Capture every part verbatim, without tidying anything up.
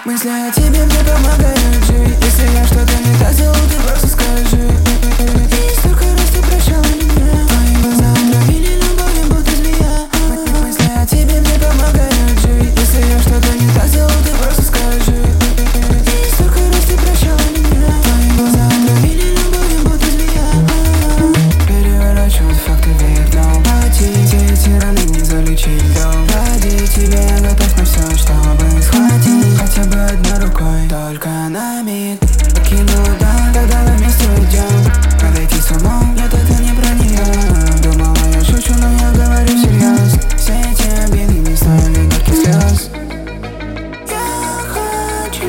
Мысли о тебе мне помогают жить. Если я что-то не так сделал, ты просто скажи. И столько раз ты прощала меня. Твои глаза отравили любовью, будто змея. Мысли о тебе мне помогают жить. Если я что-то не так сделал, ты просто скажи. И столько раз ты прощала меня. Твои глаза отравили любовью, будто змея. Переворачивают факты вверх дном. Платить эти раны не залечить дом. Ради тебя я готов на все, чтобы схватить хотя бы одной рукой, только на миг покину дом. Когда мы вместе уйдем, подойти с умом. Нет, это не про нее. Думала, я шучу, но я говорю всерьез. Все эти обиды не стоили горьких слез. Я хочу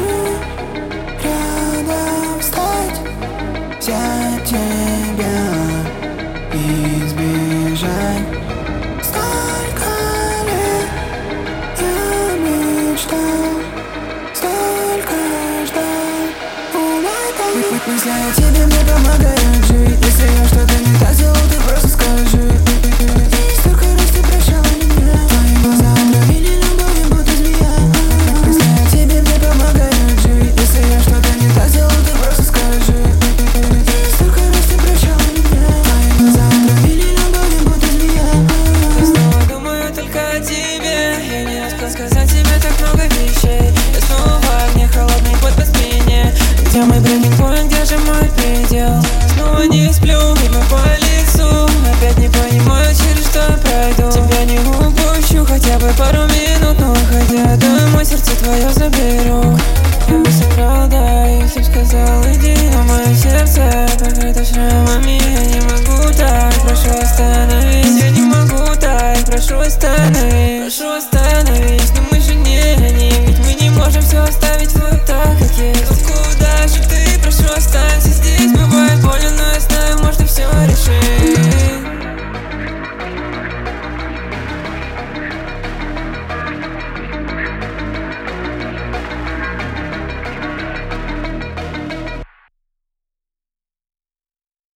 рядом встать, взять тебя и избежать. Столько лет я мечтал, столько ждал, умотал. Мысли о тебе мне помогают жить. Если я что-то не так сделал, ты просто скажи. И столько раз ты прощала меня. Твои глаза отравили любовью, будто змея. Мысли о тебе мне помогают жить. Если я что-то не так сделал, ты просто скажи. И столько раз ты прощала меня. Твои глаза отравили любовью, будто змея. Я снова думаю только о тебе. Я не успел сказать тебе так много вещей. Я снова в огне, холодный пот по спине. Где мой брейкинг поинт, где же мой предел? Снова не сплю, видно по лицу. Опять не понимаю, через что я пройду. Тебя не упущу, хотя бы пару минут.